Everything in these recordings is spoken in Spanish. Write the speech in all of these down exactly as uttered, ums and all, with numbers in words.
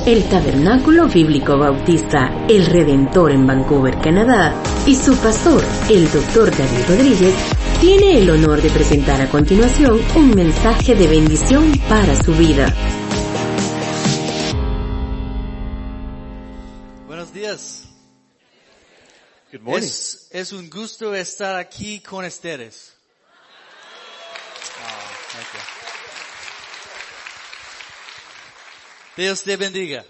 el Tabernáculo Bíblico Bautista El Redentor en Vancouver, Canadá, y su pastor, el doctor David Rodríguez, tiene el honor de presentar a continuación un mensaje de bendición para su vida. Buenos días. Good morning. Es, es un gusto estar aquí con ustedes. Oh, thank you. Dios te bendiga.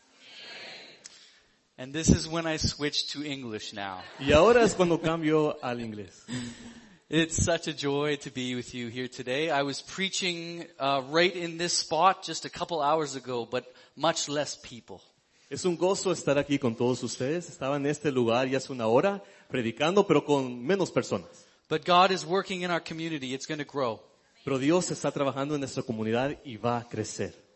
And this is when I switch to English now. Y ahora es cuando cambio al inglés. It's such a joy to be with you here today. I was preaching uh, right in this spot just a couple hours ago, but much less people. Es un gozo estar aquí con todos ustedes. Estaba en este lugar ya hace una hora predicando, pero con menos personas. But God is working in our community. It's going to grow. Pero Dios está trabajando en nuestra comunidad y va a crecer.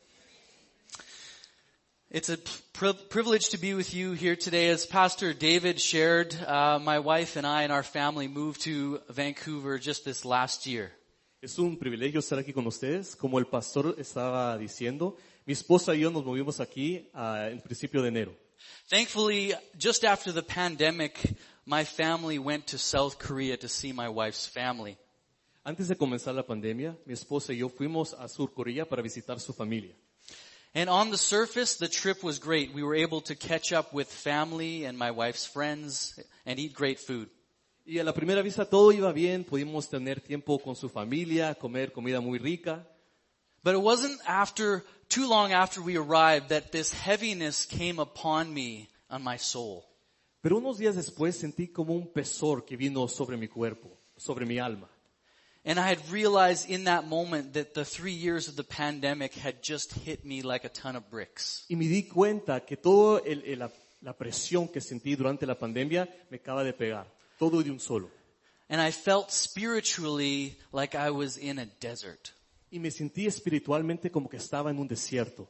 It's a pri- privilege to be with you here today. As Pastor David shared, uh, my wife and I and our family moved to Vancouver just this last year. Es un privilegio estar aquí con ustedes. Como el pastor estaba diciendo, mi esposa y yo nos movimos aquí uh, en principio de enero. Thankfully, just after the pandemic, my family went to South Korea to see my wife's family. Antes de comenzar la pandemia, mi esposa y yo fuimos a Sur Corea para visitar su familia. And on the surface, the trip was great. We were able to catch up with family and my wife's friends and eat great food. Y a la primera vista todo iba bien, pudimos tener tiempo con su familia, comer comida muy rica. But it wasn't after, too long after we arrived that this heaviness came upon me on my soul. Pero unos días después sentí como un pesor que vino sobre mi cuerpo, sobre mi alma. And I had realized in that moment that the three years of the pandemic had just hit me like a ton of bricks. Y me di cuenta que toda la, la presión que sentí durante la pandemia me acaba de pegar, todo de un solo. And I felt spiritually like I was in a desert. Y me sentí espiritualmente como que estaba en un desierto.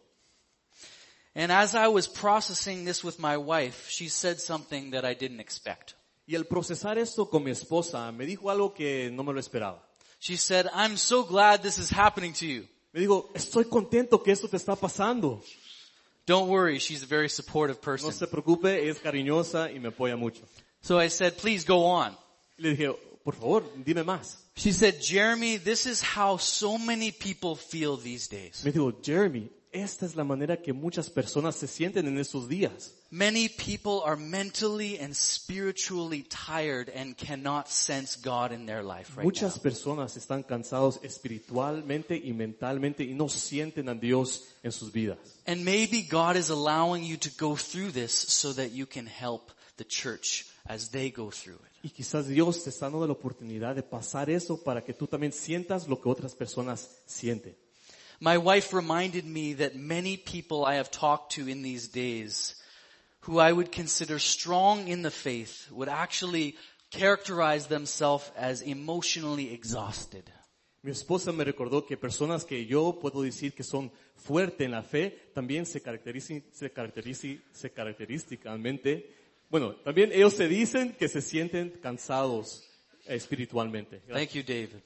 And as I was processing this with my wife, she said something that I didn't expect. Y al procesar esto con mi esposa, me dijo algo que no me lo esperaba. She said, "I'm so glad this is happening to you." Me dijo, estoy contento que esto te está pasando. Don't worry, she's a very supportive person. No se preocupe, es cariñosa y me apoya mucho. So I said, "Please go on." Y le dije, por favor, dime más. She said, "Jeremy, this is how so many people feel these days." Me dijo, Jeremy, esta es la manera que muchas personas se sienten en estos días. Many people are mentally and spiritually tired and cannot sense God in their life right Muchas now. personas están cansados espiritualmente y mentalmente y no sienten a Dios en sus vidas. And maybe God is allowing you to go through this so that you can help the church as they go through it. Y quizás Dios te está dando la oportunidad de pasar eso para que tú también sientas lo que otras personas sienten. My wife reminded me that many people I have talked to in these days who I would consider strong in the faith would actually characterize themselves as emotionally exhausted. Mi esposa me recordó que personas que yo puedo decir que son fuertes en la fe también se caracterizan, se caracterizan, se característicamente, bueno, también ellos se dicen que se sienten cansados espiritualmente. Thank you, David.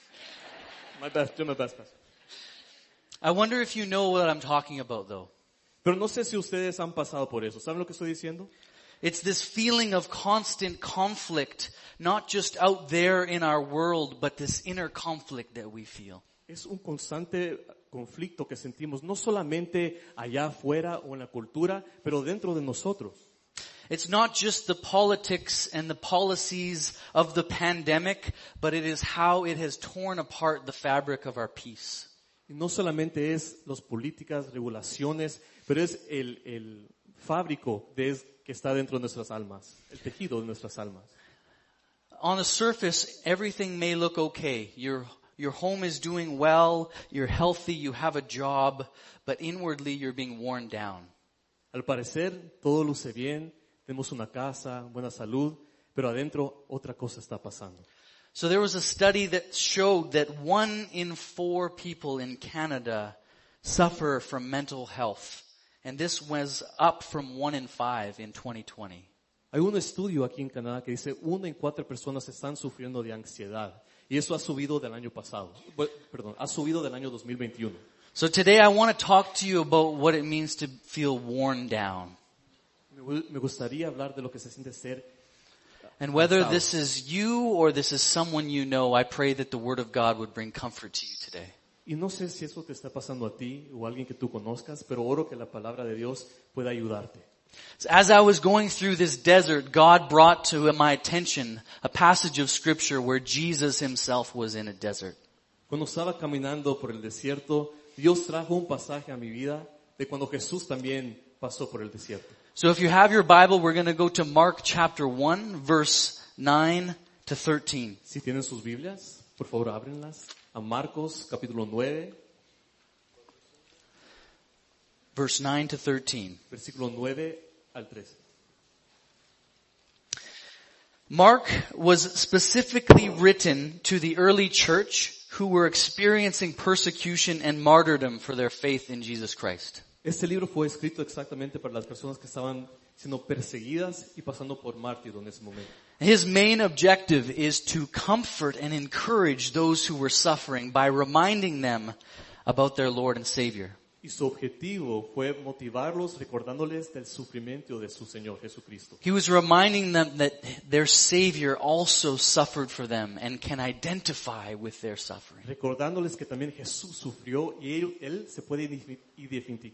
My best, do my best, best. I wonder if you know what I'm talking about though. Pero no sé si ustedes han pasado por eso. ¿Saben lo que estoy diciendo? It's this feeling of constant conflict, not just out there in our world, but this inner conflict that we feel. Es un constante conflicto que sentimos, no solamente allá afuera o en la cultura, pero dentro de nosotros. It's not just the politics and the policies of the pandemic, but it is how it has torn apart the fabric of our peace. Y no solamente es las políticas, regulaciones, pero es el, el fábrico de, que está dentro de nuestras almas, el tejido de nuestras almas. On the surface, everything may look okay. Your, your home is doing well, you're healthy, you have a job, but inwardly you're being worn down. Al parecer, todo luce bien, tenemos una casa, buena salud, pero adentro otra cosa está pasando. So there was a study that showed that one in four people in Canada suffer from mental health. And this was up from one in five in twenty twenty. Hay un estudio aquí en Canadá que dice una en cuatro personas están sufriendo de ansiedad. Y eso ha subido del año pasado. Bueno, perdón, ha subido del año dos mil veintiuno. So today I want to talk to you about what it means to feel worn down. Me gustaría hablar de lo que se siente ser. And whether this is you or this is someone you know, I pray that the Word of God would bring comfort to you today. Y no sé si eso te está pasando a ti o a alguien que tú conozcas, pero oro que la palabra de Dios pueda ayudarte. As I was going through this desert, God brought to my attention a passage of Scripture where Jesus himself was in a desert. Cuando estaba caminando por el desierto, Dios trajo un pasaje a mi vida de cuando Jesús también pasó por el desierto. So if you have your Bible, we're going to go to Mark chapter one, verse nine to thirteen. Si tienen sus Biblias, por favor ábrenlas a Marcos capítulo nueve, verse nine to thirteen. versículo nueve al trece. Mark was specifically written to the early church who were experiencing persecution and martyrdom for their faith in Jesus Christ. Este libro fue escrito exactamente para las personas que estaban siendo perseguidas y pasando por mártir en ese momento. His main objective is to comfort and encourage those who were suffering by reminding them about their Lord and Savior. Y su objetivo fue motivarlos recordándoles del sufrimiento de su Señor Jesucristo. He was reminding them that their Savior also suffered for them and can identify with their suffering. Recordándoles que también Jesús sufrió y él, él se puede identificar.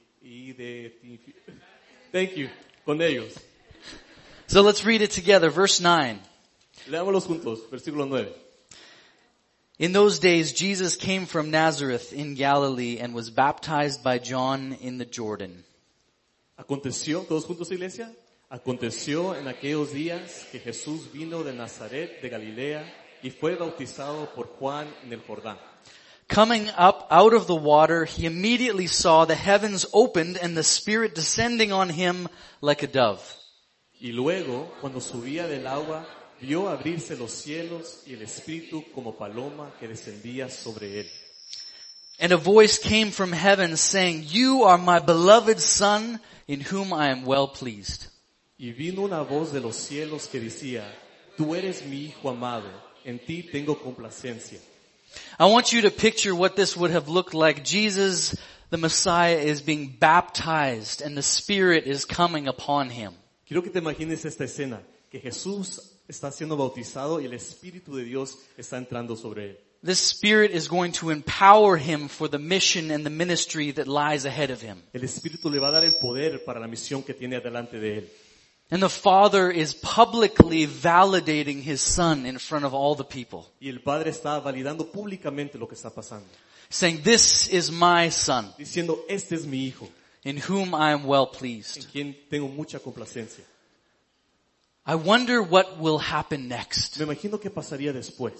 Thank you. Con ellos. So let's read it together. Verse nine. Leámoslos juntos. Versículo nueve. In those days, Jesus came from Nazareth in Galilee and was baptized by John in the Jordan. Aconteció, todos juntos iglesia, aconteció en aquellos días que Jesús vino de Nazaret de Galilea y fue bautizado por Juan en el Jordán. Coming up out of the water, he immediately saw the heavens opened and the Spirit descending on him like a dove. Y luego, cuando subía del agua, vio abrirse los cielos y el Espíritu como paloma que descendía sobre él. And a voice came from heaven saying, "You are my beloved Son, in whom I am well pleased." Y vino una voz de los cielos que decía, Tú eres mi Hijo amado, en ti tengo complacencia. I want you to picture what this would have looked like. Jesus, the Messiah, is being baptized and the Spirit is coming upon him. Quiero que te imagines esta escena, que Jesús está siendo bautizado y el Espíritu de Dios está entrando sobre él. This Spirit is going to empower him for the mission and the ministry that lies ahead of him. El Espíritu le va a dar el poder para la misión que tiene adelante de él. And the Father is publicly validating his Son in front of all the people. Y el Padre está validando públicamente lo que está pasando. Saying, "This is my Son, Diciendo, este es mi Hijo, in whom I am well en pleased." quien tengo mucha complacencia. I wonder what will happen next. Me imagino qué pasaría después.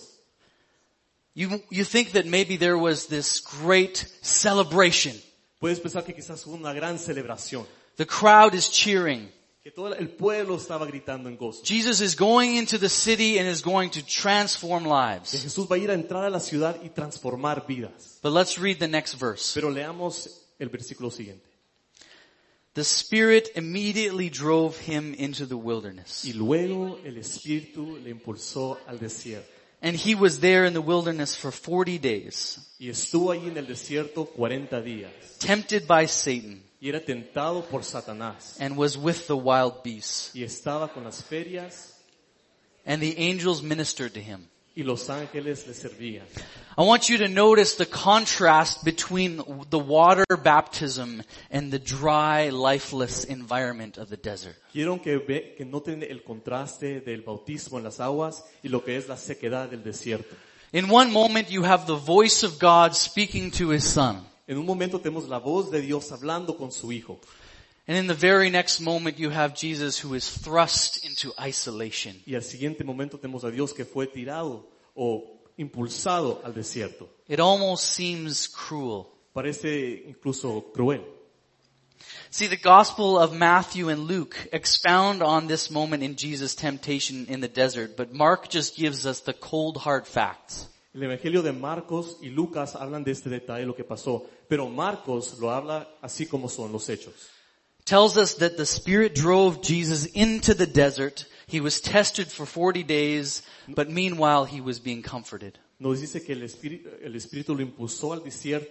You, you think that maybe there was this great celebration. Puedes pensar que quizás hubo una gran celebración, The crowd is cheering. que todo el pueblo estaba gritando en gozo. Jesus is going into the city and is going to transform Que lives. Jesús va a ir a entrar a la ciudad y transformar vidas. But let's read the next verse. Pero leamos el versículo siguiente. The Spirit immediately drove him into the wilderness. Y luego el Espíritu le impulsó al desierto. And he was there in the wilderness for forty days, Y estuvo allí en el desierto cuarenta días. tempted by Satan, Y era tentado por Satanás. and was with the wild beasts. Y estaba con las ferias And the angels ministered to him. y los ángeles le servían. I want you to notice the contrast between the water baptism and the dry, lifeless environment of the desert. Quiero que, ve, que noten el contraste del bautismo en las aguas y lo que es la sequedad del desierto. In one moment you have the voice of God speaking to his Son. En un momento tenemos la voz de Dios hablando con su Hijo. And in the very next moment you have Jesus who is thrust into isolation. Y al siguiente momento tenemos a Dios que fue tirado o impulsado al desierto. It almost seems cruel. Parece incluso cruel. See, the Gospel of Matthew and Luke expound on this moment in Jesus' temptation in the desert, but Mark just gives us the cold hard facts. El Evangelio de Marcos y Lucas hablan de este detalle, lo que pasó, pero Marcos lo habla así como son los hechos. Tells us that the Spirit drove Jesus into the desert. He was tested for forty days, but meanwhile he was being comforted. Nos dice que el Espíritu, el Espíritu lo impulsó al desierto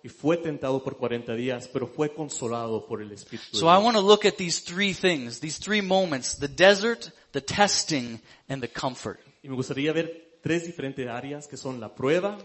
y fue tentado por cuarenta días, pero fue consolado por el Espíritu de So I Dios. want to look at these three things, these three moments, the desert, the testing, and the comfort. Y me gustaría ver tres diferentes áreas que son la prueba,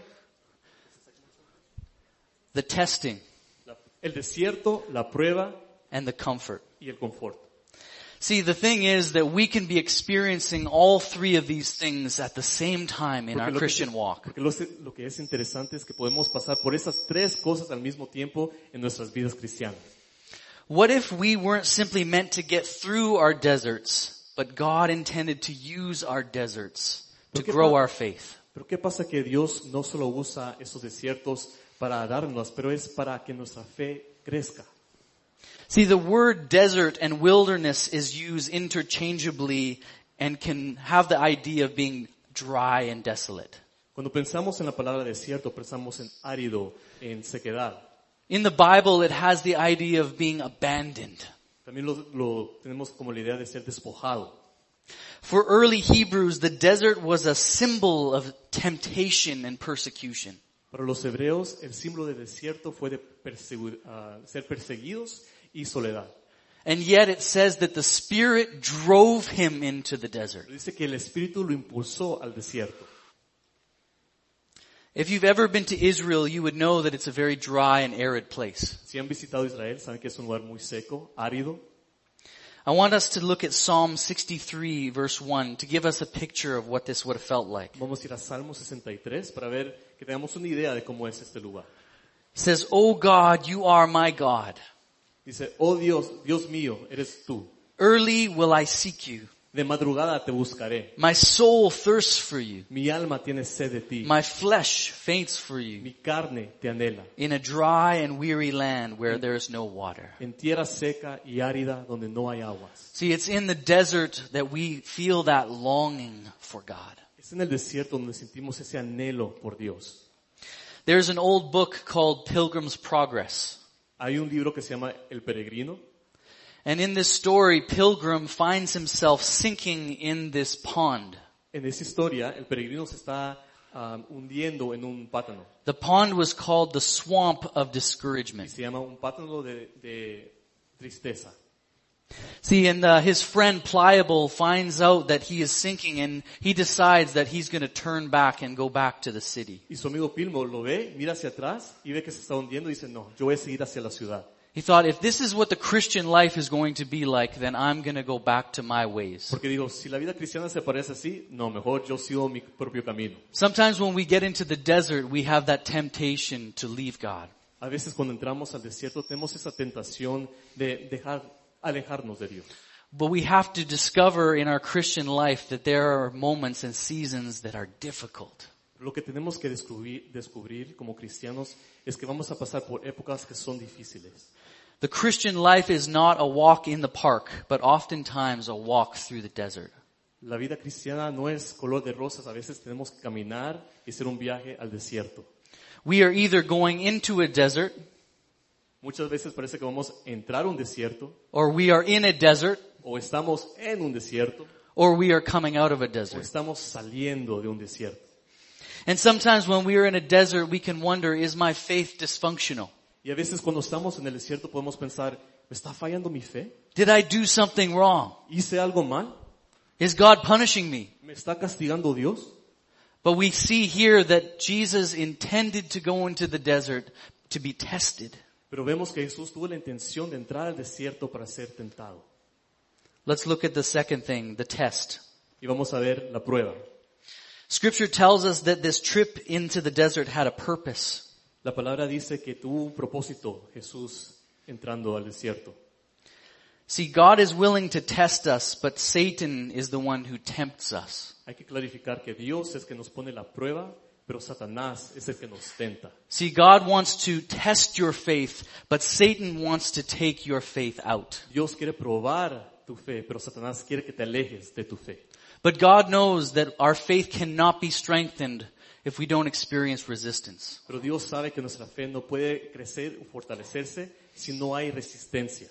The testing la- el desierto, la prueba and the comfort. y el confort. See, the thing is that we can be experiencing all three of these things at the same time in Porque our lo que, Christian walk. porque lo, lo que es interesante es que podemos pasar por esas tres cosas al mismo tiempo en nuestras vidas cristianas. What if we weren't simply meant to get through our deserts, but God intended to use our deserts to Pero qué grow pa- our faith? Pero ¿qué pasa que Dios no solo usa esos desiertos para darnos, pero es para que nuestra fe crezca? See, the word desert and wilderness is used interchangeably and can have the idea of being dry and desolate. Cuando pensamos en la palabra desierto, pensamos en árido, en sequedad. In the Bible, it has the idea of being abandoned. También lo, lo tenemos como la idea de ser despojado. For early Hebrews, the desert was a symbol of temptation and persecution. Para los hebreos, el símbolo del desierto fue de persegu- ah, ser perseguidos y soledad. And yet it says that the Spirit drove him into the desert. Dice que el Espíritu lo impulsó al desierto. If you've ever been to Israel, you would know that it's a very dry and arid place. Si han visitado Israel, saben que es un lugar muy seco, árido. I want us to look at Psalm sixty-three verse one to give us a picture of what this would have felt like. Vamos a ir a Salmo sesenta y tres para ver que tengamos una idea de cómo es este lugar. It says, "O God, you are my God. Dice, oh Dios, Dios mío, eres tú. Early will I seek you. De madrugada te buscaré. My soul thirsts for you. Mi alma tiene sed de ti. My flesh faints for you. Mi carne te anhela. In a dry and weary land where there is no water." En tierra seca y árida donde no hay aguas. See, it's in the desert that we feel that longing for God. Es en el desierto donde sentimos ese anhelo por Dios. There's an old book called Pilgrim's Progress. Hay un libro que se llama El Peregrino. And in this story, Pilgrim finds himself sinking in this pond. En esa historia, el peregrino se está um, hundiendo en un pátano. The pond was called the Swamp of Y Discouragement. se llama un pátano de, de tristeza. See, and uh, his friend Pliable finds out that he is sinking and he decides that he's going to turn back and go back to the city. Y su amigo Pilmo lo ve, mira hacia atrás y ve que se está hundiendo y dice, no, yo voy a seguir hacia la ciudad. He thought, if this is what the Christian life is going to be like, then I'm going to go back to my ways. Porque digo, si la vida cristiana se parece así, no, mejor yo sigo mi propio camino. Sometimes when we get into the desert, we have that temptation to leave God. A veces cuando entramos al desierto tenemos esa tentación de dejar, alejarnos de Dios. But we have to discover in our Christian life that there are moments and seasons that are difficult. Lo que tenemos que descubrir, descubrir como cristianos es que vamos a pasar por épocas que son difíciles. The Christian life is not a walk in the park, but oftentimes a walk through the desert. La vida cristiana no es color de rosas, a veces tenemos que caminar y hacer un viaje al desierto. We are either going into a desert, Muchas veces parece que vamos a entrar a un desierto, or we are in a desert, o estamos en un desierto, or we are coming out of a o desert. estamos saliendo de un desierto. And sometimes when we are in a desert, we can wonder, is my faith dysfunctional? Y a veces cuando estamos en el desierto podemos pensar, ¿me está fallando mi fe? Did I do something wrong? ¿Hice algo mal? Is God punishing me? ¿Me está castigando Dios? But we see here that Jesus intended to go into the desert to be tested. Pero vemos que Jesús tuvo la intención de entrar al desierto para ser tentado. Let's look at the second thing, the test. Y vamos a ver la prueba. Scripture tells us that this trip into the desert had a purpose. La palabra dice que tuvo un propósito Jesús entrando al desierto. See, God is willing to test us, but Satan is the one who tempts us. Hay que clarificar que Dios es que nos pone la prueba, pero Satanás es el que nos tenta. See, God wants to test your faith, but Satan wants to take your faith out. Dios quiere probar tu fe, pero Satanás quiere que te alejes de tu fe. But God knows that our faith cannot be strengthened if we don't experience resistance. Pero Dios sabe que nuestra fe no puede crecer o fortalecerse si no hay resistencia.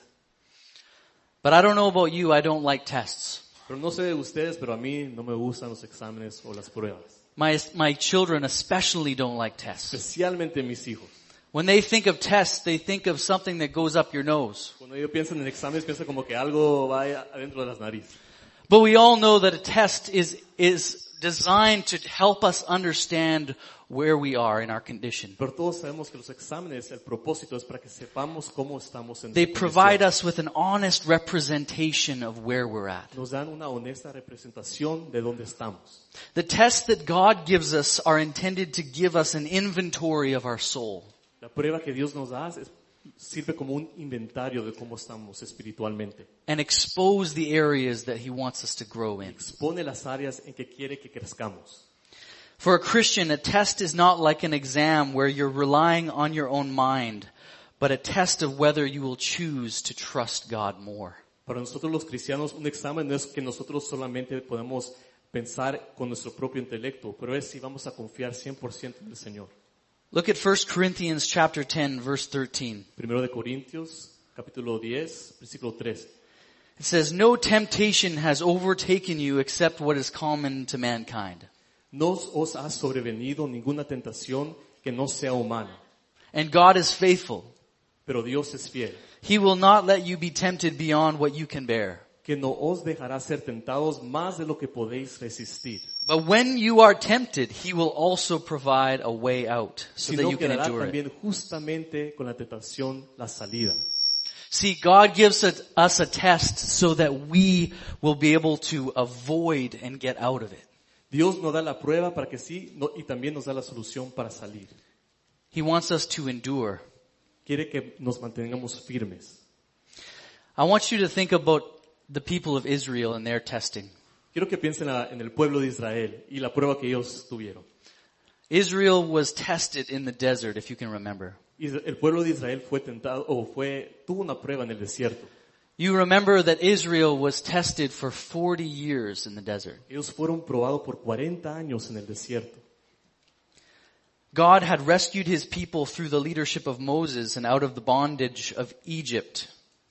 But I don't know about you, I don't like tests. Pero no sé de ustedes, pero a mí no me gustan los exámenes o las pruebas. My, my children especially don't like tests. Especialmente mis hijos. When they think of tests, they think of something that goes up your nose. Cuando ellos piensan en exámenes, piensan como que algo va adentro de las narices. But we all know that a test is, is designed to help us understand where we are in our condition. Pero todos sabemos que los exámenes, el propósito es para que sepamos cómo estamos en They nuestra provide condición. us with an honest representation of where we're at. Nos dan una honesta representación de dónde estamos. The tests that God gives us are intended to give us an inventory of our soul. La prueba que Dios nos da es, sirve como un inventario de cómo estamos espiritualmente. And expose the areas that He wants us to grow in. Expone las áreas en que quiere que crezcamos. For a Christian, a test is not like an exam where you're relying on your own mind, but a test of whether you will choose to trust God more. Para nosotros los cristianos, un examen no es que nosotros solamente podemos pensar con nuestro propio intelecto, pero es si vamos a confiar cien por ciento en el Señor. Look at First Corinthians chapter ten, verse thirteen. Primero de Corintios, capítulo diez, versículo tres. It says, "No temptation has overtaken you except what is common to mankind. No os ha sobrevenido ninguna tentación que no sea humana, And God is faithful. pero Dios es fiel, He will not let you be tempted beyond what you can bear. que no os dejará ser tentados más de lo que podéis resistir, But when you are tempted, He will also provide a way out so that sino you que can dará endure it." también justamente con la tentación la salida. See, God gives it- us a test so that we will be able to avoid and get out of it. Dios nos da la prueba para que sí, no, y también nos da la solución para salir. He wants us to endure. Quiere que nos mantengamos firmes. I want you to think about the people of Israel and their testing. Quiero que piensen en, la- en el pueblo de Israel y la prueba que ellos tuvieron. Israel was tested in the desert, if you can remember. Isra- El pueblo de Israel fue tentado, o fue, tuvo una prueba en el desierto. You remember that Israel was tested for forty years in the desert. Ellos fueron probados por cuarenta años en el desierto. God had rescued His people through the leadership of Moses and out of the bondage of Egypt,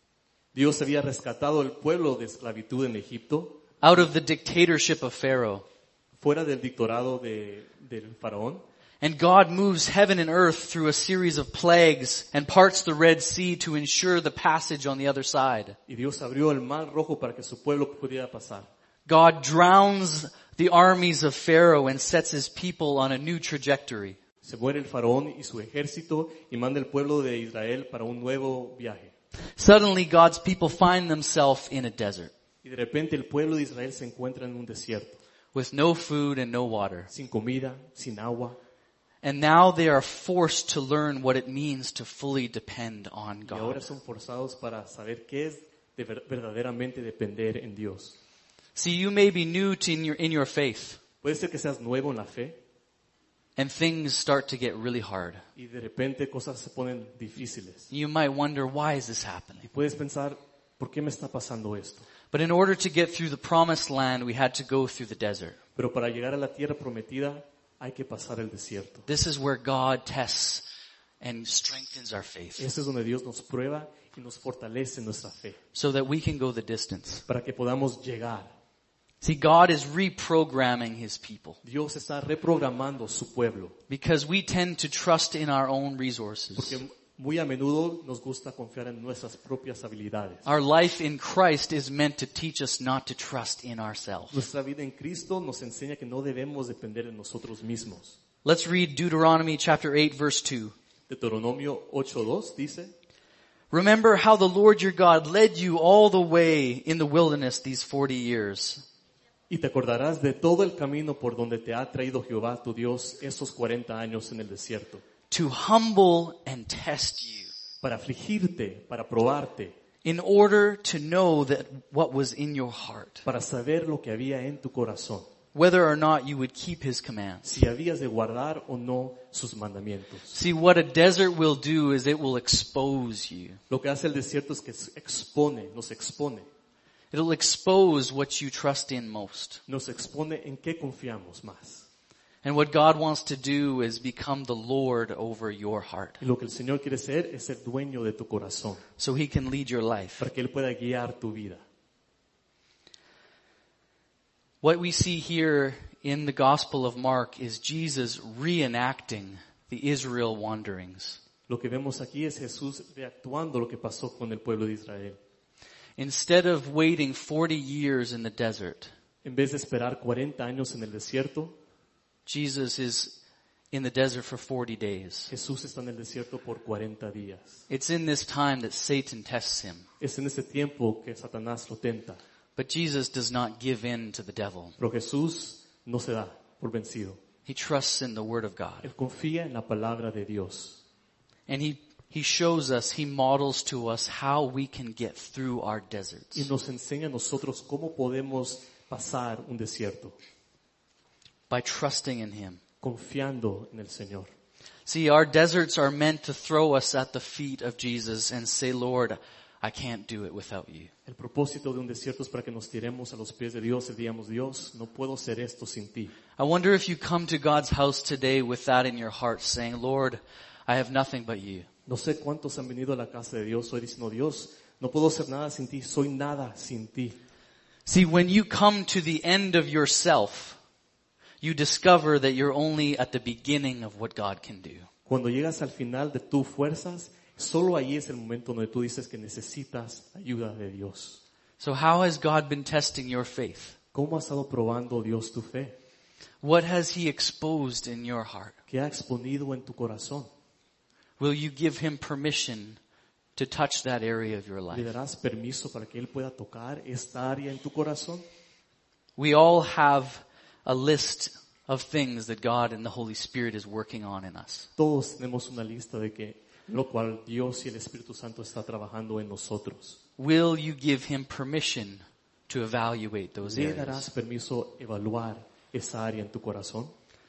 Dios había rescatado el pueblo de esclavitud en Egipto, out of the dictatorship of Pharaoh. fuera del dictorado de, del faraón. And God moves heaven and earth through a series of plagues and parts the Red Sea to ensure the passage on the other side. Y Dios abrió el mar rojo para que su pueblo pudiera pasar. God drowns the armies of Pharaoh and sets His people on a new trajectory. Se muere el faraón y su ejército y manda el pueblo de Israel para un nuevo viaje. Suddenly God's people find themselves in a desert Y de repente el pueblo de Israel se encuentra en un desierto, with no food and no water. sin comida, sin agua. And now they are forced to learn what it means to fully depend on Y ahora God. son forzados para saber qué es de ver- verdaderamente depender en Dios. See, you may be new to in your, in your faith, Puede ser que seas nuevo en la fe and things start to get really hard. y de repente cosas se ponen difíciles. You might wonder, why is this Y happening? puedes pensar, ¿por qué me está pasando esto? But in order to get through the promised land, we had to go through the desert. Pero para llegar a la tierra prometida hay que pasar el desierto. This is where God tests and strengthens our faith Este es donde Dios nos prueba y nos fortalece nuestra fe so that we can go the distance. para que podamos llegar. See, God is reprogramming His people Dios está reprogramando su pueblo because we tend to trust in our own resources. porque muy a menudo nos gusta confiar en nuestras propias habilidades. Our life in Christ is meant to teach us not to trust in ourselves. Nuestra vida en Cristo nos enseña que no debemos depender de nosotros mismos. Let's read Deuteronomy chapter eight verse two. Deuteronomio ocho dos dice, Remember how the Lord your God led you all the way in the wilderness these forty years. y te acordarás de todo el camino por donde te ha traído Jehová tu Dios esos cuarenta años en el desierto, To humble and test you para afligirte, para probarte, in order to know that what was in your heart, para saber lo que había en tu corazón, whether or not you would keep His commands. si habías de guardar o no sus mandamientos. See, what a desert will do is it will expose you. Lo que hace el desierto es que expone, nos expone, It'll expose what you trust in most. nos expone en qué confiamos más. And what God wants to do is become the Lord over your heart Y lo que el Señor quiere ser es ser dueño de tu corazón, so He can lead your life. para que Él pueda guiar tu vida. What we see here in the Gospel of Mark is Jesus reenacting the Israel wanderings. Lo que vemos aquí es Jesús reactuando lo que pasó con el pueblo de Israel. Instead of waiting forty years in the desert, En vez de esperar cuarenta años en el desierto, Jesus is in the desert for forty days. Jesús está en el desierto por cuarenta días. It's in this time that Satan tests him. Es en ese tiempo que Satanás lo tenta. But Jesus does not give in to the devil. Pero Jesús no se da por vencido. He trusts in the Word of God. Él confía en la palabra de Dios. And he, he shows us, he models to us how we can get through our deserts. Y nos enseña a nosotros cómo podemos pasar un desierto. By trusting in Him. Confiando en el Señor. See, our deserts are meant to throw us at the feet of Jesus and say, Lord, I can't do it without you. El propósito de un desierto es para que nos tiremos a los pies de Dios y digamos, Dios, no puedo hacer esto sin ti. I wonder if you come to God's house today with that in your heart, saying, Lord, I have nothing but you. No sé cuántos han venido a la casa de Dios hoy diciendo, Dios, no puedo hacer nada sin ti, soy nada sin ti. See, when you come to the end of yourself, you discover that you're only at the beginning of what God can do. Cuando llegas al final de tus fuerzas, solo ahí es el momento donde tú dices que necesitas ayuda de Dios. So how has God been testing your faith? ¿Cómo ha estado probando Dios tu fe? What has He exposed in your heart? ¿Qué ha exponido en tu corazón? Will you give Him permission to touch that area of your ¿Le life? darás permiso para que Él pueda tocar esta área en tu corazón? We all have a list of things that God and the Holy Spirit is working on in us. Todos tenemos una lista de que lo cual Dios y el Espíritu Santo está trabajando en nosotros. Will you give Him permission to evaluate those ¿Le areas? darás permiso evaluar esa área en tu corazón?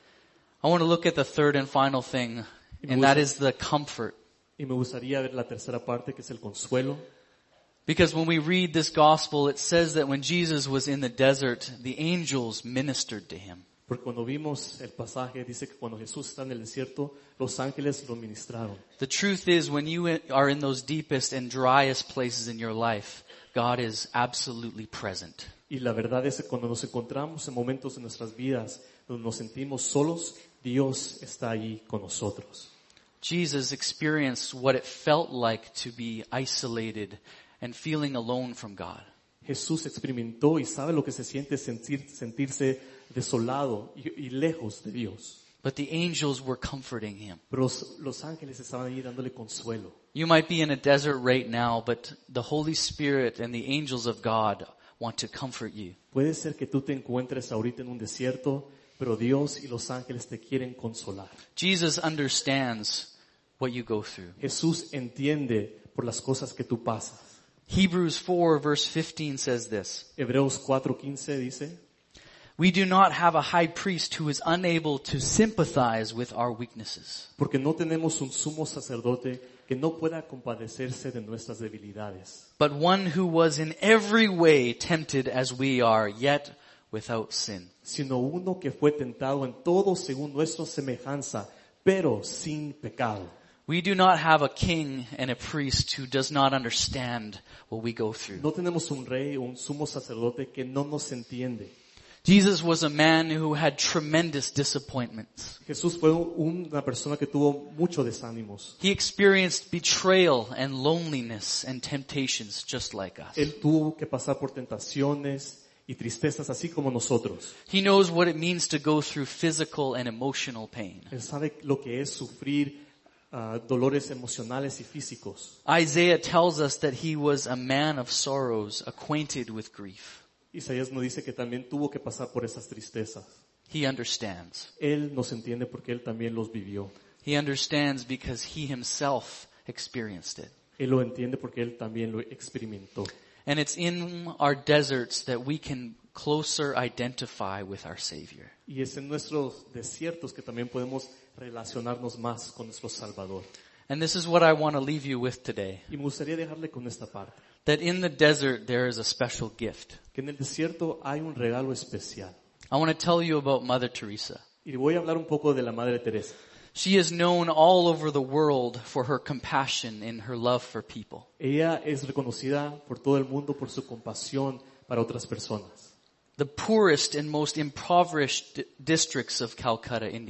I want to look at the third and final thing, and that is the comfort. Y me gustaría ver la tercera parte, que es el consuelo. Because when we read this gospel, it says that when Jesus was in the desert, the angels ministered to Him. Porque cuando vimos el pasaje, dice que cuando Jesús está en el desierto, los ángeles lo ministraron. The truth is, when you are in those deepest and driest places in your life, God is absolutely present. Y la verdad es que cuando nos encontramos en momentos de nuestras vidas donde nos sentimos solos, Dios está allí con nosotros. Jesus experienced what it felt like to be isolated and feeling alone from God. Jesús experimentó y sabe lo que se siente sentir, sentirse desolado y, y lejos de Dios. But the angels were comforting Him. Pero los, los ángeles estaban ahí dándole consuelo. You might be in a desert right now, but the Holy Spirit and the angels of God want to comfort you. Puede ser que tú te encuentres ahorita en un desierto, pero Dios y los ángeles te quieren consolar. Jesus understands what you go through. Jesús entiende por las cosas que tú pasas. Hebrews four verse fifteen says this. Hebreos cuatro quince dice, We do not have a high priest who is unable to sympathize with our weaknesses. porque no tenemos un sumo sacerdote que no pueda compadecerse de nuestras debilidades, But one who was in every way tempted as we are, yet without sin. sino uno que fue tentado en todo según nuestra semejanza, pero sin pecado. We do not have a king and a priest who does not understand what we go through. No tenemos un rey o un sumo sacerdote que no nos entiende. Jesus was a man who had tremendous disappointments. Jesús fue una persona que tuvo muchos desánimos. He experienced betrayal and loneliness and temptations just like us. Él tuvo que pasar por tentaciones y tristezas así como nosotros. He knows what it means to go through physical and emotional pain. Él sabe lo que es sufrir uh, dolores emocionales y físicos. Isaiah tells us that he was a man of sorrows, acquainted with grief. Isaías nos dice que también tuvo que pasar por esas tristezas. He understands. Él nos entiende porque él también los vivió. He understands because he himself experienced it. Él lo entiende porque él también lo experimentó. And it's in our deserts that we can closer identify with our Savior. Y es en nuestros desiertos que también podemos relacionarnos más con nuestro Salvador. And this is what I want to leave you with today. Y me gustaría dejarle con esta parte. That in the desert there is a special gift. Que en el desierto hay un regalo especial. I want to tell you about Mother Teresa. Y voy a hablar un poco de la Madre Teresa. She is known all over the world for her compassion and her love for people. Ella es reconocida por todo el mundo por su compasión para otras personas. The poorest and most impoverished di- districts of Calcutta, India.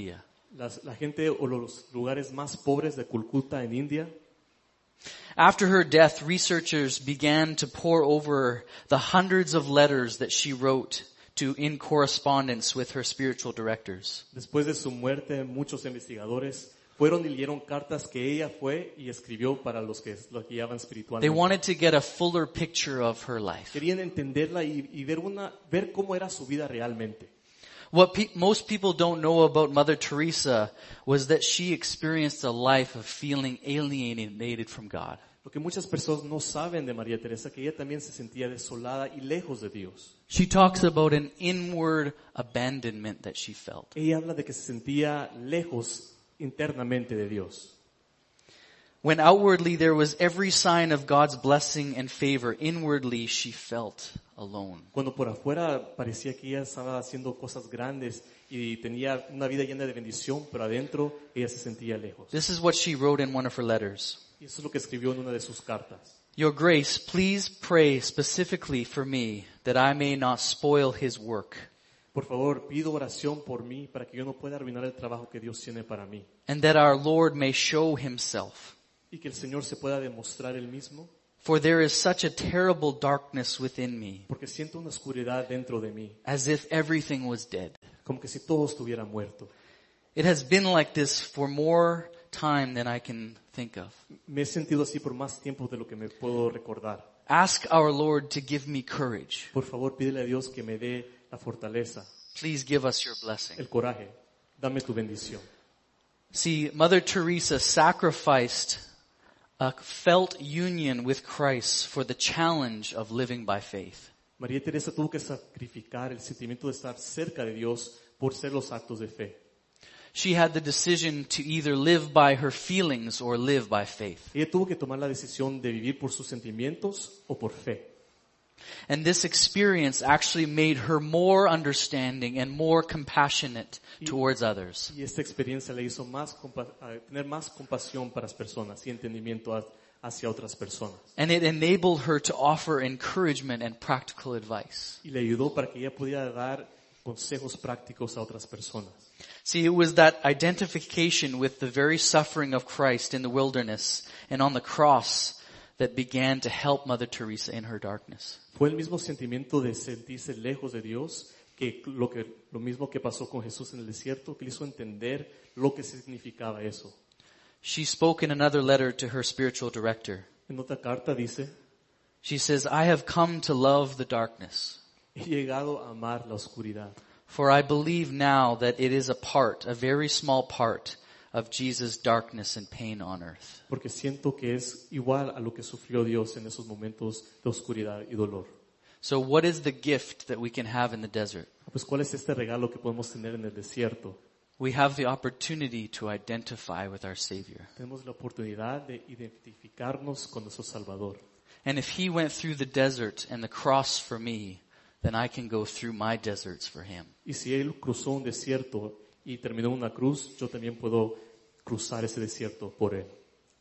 Las, la gente o los lugares más pobres de Calcuta en India. After her death, researchers began to pore over the hundreds of letters that she wrote to in correspondence with her spiritual directors. Después de su muerte, muchos investigadores fueron y leyeron cartas que ella fue y escribió para los que la guiaban They espiritualmente. wanted to get a fuller picture of her life. Querían entenderla y, y ver una, ver cómo era su vida realmente. What pe- most people don't know about Mother Teresa was that she experienced a life of feeling alienated from God. Lo que muchas personas no saben de María Teresa, que ella también se sentía desolada y lejos de Dios. She talks about an inward abandonment that she felt. Ella habla de que se sentía lejos internamente de Dios. When outwardly there was every sign of God's blessing and favor, inwardly she felt alone. Cuando por afuera parecía que ella estaba haciendo cosas grandes y tenía una vida llena de bendición, pero adentro ella se sentía lejos. This is what she wrote in one of her letters. Y eso es lo que escribió en una de sus cartas. Your grace, please pray specifically for me that I may not spoil his work, Por favor, pido oración por mí para que yo no pueda arruinar el trabajo que Dios tiene para mí. and that our Lord may show himself. Y que el Señor se pueda demostrar Él mismo, For there is such a terrible darkness within me, porque siento una oscuridad dentro de mí, as if everything was dead. como que si todo estuviera muerto. It has been like this for more time than I can think of. Me he sentido así por más tiempo de lo que me puedo recordar. Ask our Lord to give me courage. Por favor, pídele a Dios que me dé la fortaleza, Please give us your blessing. el coraje. Dame tu bendición. See, Mother Teresa sacrificed a felt union with Christ for the challenge of living by faith. María Teresa tuvo que sacrificar el sentimiento de estar cerca de Dios por ser los actos de fe. She had the decision to either live by her feelings or live by faith. Ella tuvo que tomar la decisión de vivir por sus sentimientos o por fe. And this experience actually made her more understanding and more compassionate towards others. Y esta experiencia le hizo más compa- a tener más compasión para las personas y entendimiento a- hacia otras personas. And it enabled her to offer encouragement and practical advice. Y le ayudó para que ella pudiera dar consejos prácticos a otras personas. See, it was that identification with the very suffering of Christ in the wilderness and on the cross that began to help Mother Teresa in her darkness. Fue el mismo sentimiento de sentirse lejos de Dios que lo que lo mismo que pasó con Jesús en el desierto, que le hizo entender lo que significaba eso. She spoke in another letter to her spiritual director. En otra carta dice, She says, I have come to love the darkness, he llegado a amar la oscuridad, for I believe now that it is a part, a very small part, of Jesus' darkness and pain on earth. porque siento que es igual a lo que sufrió Dios en esos momentos de oscuridad y dolor. So what is the gift that we can have in the desert? Pues ¿cuál es este regalo que podemos tener en el desierto? We have the opportunity to identify with our Savior. Tenemos la oportunidad de identificarnos con nuestro Salvador. And if He went through the desert and the cross for me, then I can go through my deserts for Him. Y si Él cruzó un desierto y terminó en una cruz, yo también puedo cruzar ese desierto por Él.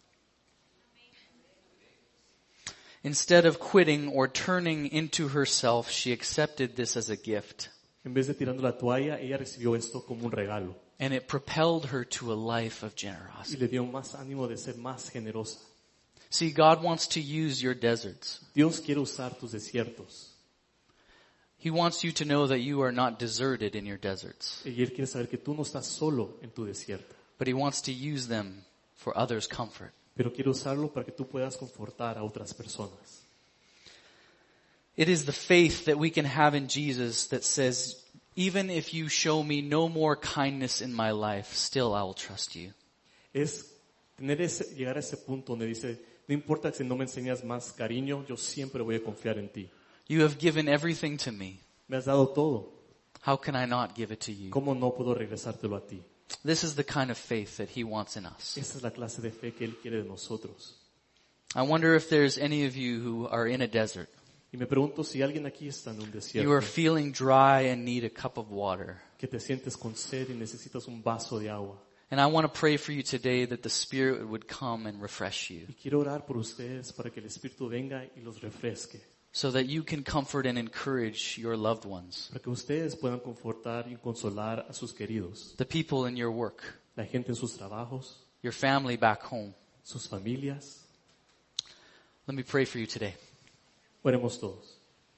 Instead of quitting or turning into herself, she accepted this as a gift. En vez de tirando la toalla, ella recibió esto como un regalo. And it propelled her to a life of Y generosity. le dio más ánimo de ser más generosa. See, God wants to use your deserts. Dios quiere usar tus desiertos. He wants you to know that you are not deserted in your deserts, Y Él quiere saber que tú no estás solo en tu desierto. but He wants to use them for others' comfort. Pero quiere usarlo para que tú puedas confortar a otras personas. It is the faith that we can have in Jesus that says, even if you show me no more kindness in my life, still I will trust you. Es tener ese, llegar a ese punto donde dice, no importa si no me enseñas más cariño, yo siempre voy a confiar en ti. You have given everything to me. Me has dado todo. How can I not give it to you? ¿Cómo no puedo regresártelo a ti? This is the kind of faith that He wants in us. Esa es la clase de fe que Él quiere de nosotros. I wonder if there's any of you who are in a desert. Y me pregunto si alguien aquí está en un You desierto, are feeling dry and need a cup of water. que te sientes con sed y necesitas un vaso de agua. And I want to pray for you today that the Spirit would come and refresh you Y quiero orar por ustedes para que el Espíritu venga y los refresque. so that you can comfort and encourage your loved ones, Para que ustedes puedan confortar y consolar a sus queridos, the people in your work, la gente en sus trabajos, your family back home. sus familias. Let me pray for you today. Oremos todos.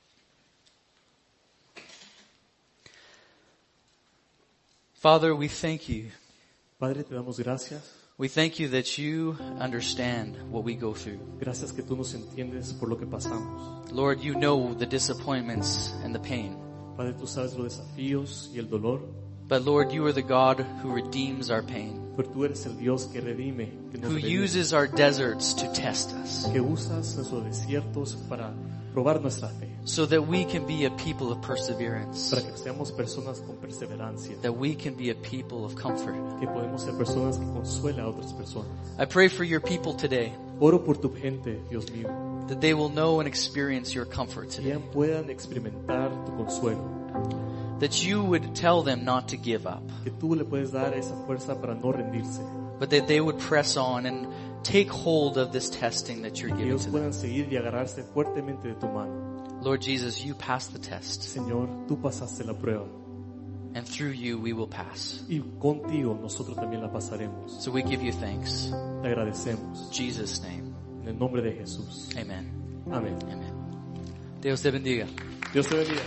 Father, we thank you. Padre, te damos gracias. We thank you that you understand what we go through. Gracias que tú nos entiendes por lo que pasamos. Lord, you know the disappointments and the pain. Padre, tú sabes los desafíos y el dolor. But Lord, you are the God who redeems our pain, Pero tú eres el Dios que redime, que nos who redime, uses our deserts to test us, que usas nuestros desiertos para probar nuestra fe, so that we can be a people of perseverance, para que seamos personas con perseverancia, that we can be a people of comfort. que podemos ser personas que consuelan a otras personas. I pray for your people today, Oro por tu gente, Dios mío, that they will know and experience your comfort que today, ya puedan experimentar tu consuelo, that you would tell them not to give up, que tú le puedes dar esa fuerza para no rendirse, but that they would press on and take hold of this testing that you're que giving ellos to them. puedan seguir y agarrarse fuertemente de tu mano. Lord Jesus, you passed the test, Señor, tú pasaste la prueba and through you we will pass. y contigo nosotros también la pasaremos. So we give you thanks. Te agradecemos. In Jesus' name, En el nombre de Jesús. amen. Amén. Amen. Dios te bendiga. Dios te bendiga.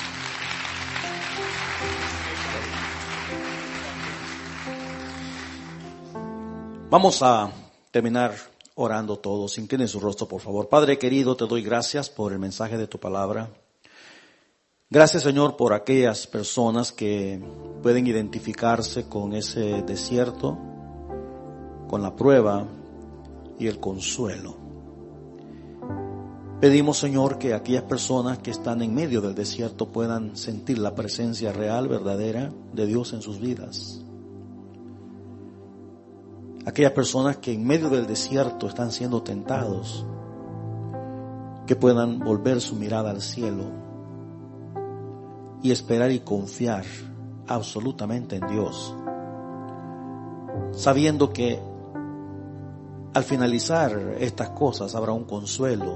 Vamos a terminar orando todos. Inclinen su rostro, por favor. Padre querido, te doy gracias por el mensaje de tu palabra. Gracias, Señor, por aquellas personas que pueden identificarse con ese desierto, con la prueba y el consuelo. Pedimos, Señor, que aquellas personas que están en medio del desierto puedan sentir la presencia real, verdadera de Dios en sus vidas. Aquellas personas que en medio del desierto están siendo tentados, que puedan volver su mirada al cielo y esperar y confiar absolutamente en Dios, sabiendo que al finalizar estas cosas habrá un consuelo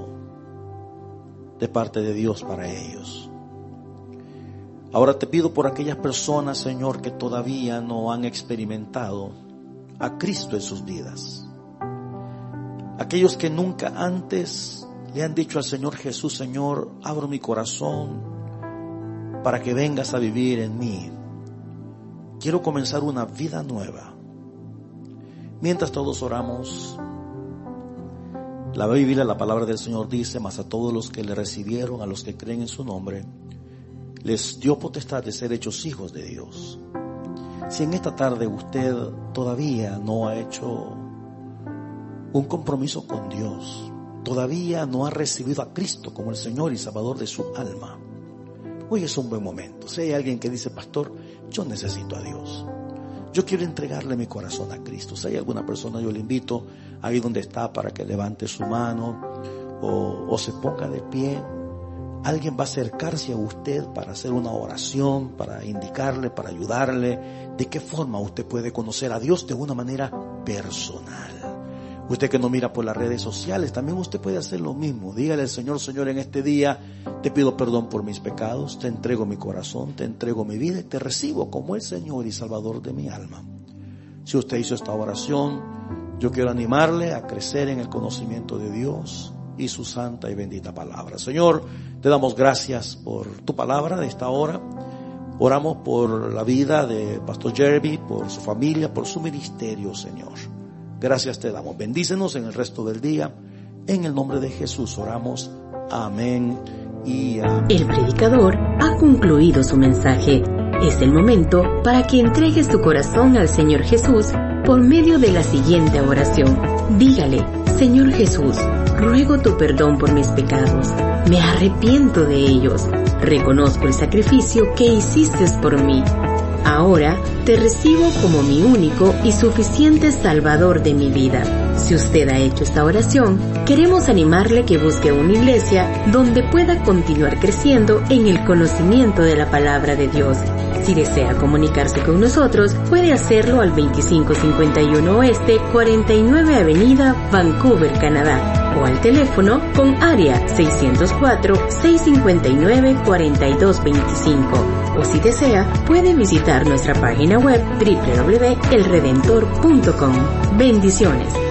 de parte de Dios para ellos. Ahora te pido por aquellas personas, Señor, que todavía no han experimentado a Cristo en sus vidas. Aquellos que nunca antes le han dicho al Señor Jesús: Señor, abro mi corazón para que vengas a vivir en mí. Quiero comenzar una vida nueva. Mientras todos oramos, la Biblia, la palabra del Señor dice: mas a todos los que le recibieron, a los que creen en su nombre, les dio potestad de ser hechos hijos de Dios. Si en esta tarde usted todavía no ha hecho un compromiso con Dios, todavía no ha recibido a Cristo como el Señor y Salvador de su alma, hoy es un buen momento. Si hay alguien que dice: pastor, yo necesito a Dios, yo quiero entregarle mi corazón a Cristo. Si hay alguna persona, yo le invito ahí donde está para que levante su mano o, o se ponga de pie. Alguien va a acercarse a usted para hacer una oración, para indicarle, para ayudarle de qué forma usted puede conocer a Dios de una manera personal. Usted que no mira por las redes sociales, también usted puede hacer lo mismo. Dígale al Señor: Señor, en este día te pido perdón por mis pecados, te entrego mi corazón, te entrego mi vida y te recibo como el Señor y Salvador de mi alma. Si usted hizo esta oración, yo quiero animarle a crecer en el conocimiento de Dios y su santa y bendita palabra. Señor, te damos gracias por tu palabra de esta hora. Oramos por la vida de Pastor Jeremy, por su familia, por su ministerio, Señor. Gracias te damos. Bendícenos en el resto del día. En el nombre de Jesús oramos. Amén y amén. El predicador ha concluido su mensaje. Es el momento para que entregues tu corazón al Señor Jesús por medio de la siguiente oración. Dígale: Señor Jesús, ruego tu perdón por mis pecados. Me arrepiento de ellos. Reconozco el sacrificio que hiciste por mí. Ahora te recibo como mi único y suficiente Salvador de mi vida. Si usted ha hecho esta oración, queremos animarle que busque una iglesia donde pueda continuar creciendo en el conocimiento de la palabra de Dios. Si desea comunicarse con nosotros, puede hacerlo al veinticinco cincuenta y uno Oeste, cuarenta y nueve Avenida, Vancouver, Canadá. o al teléfono con área seiscientos cuatro, seiscientos cincuenta y nueve, cuarenta y dos veinticinco. O si desea, puede visitar nuestra página web doble u doble u doble u punto el redentor punto com. Bendiciones.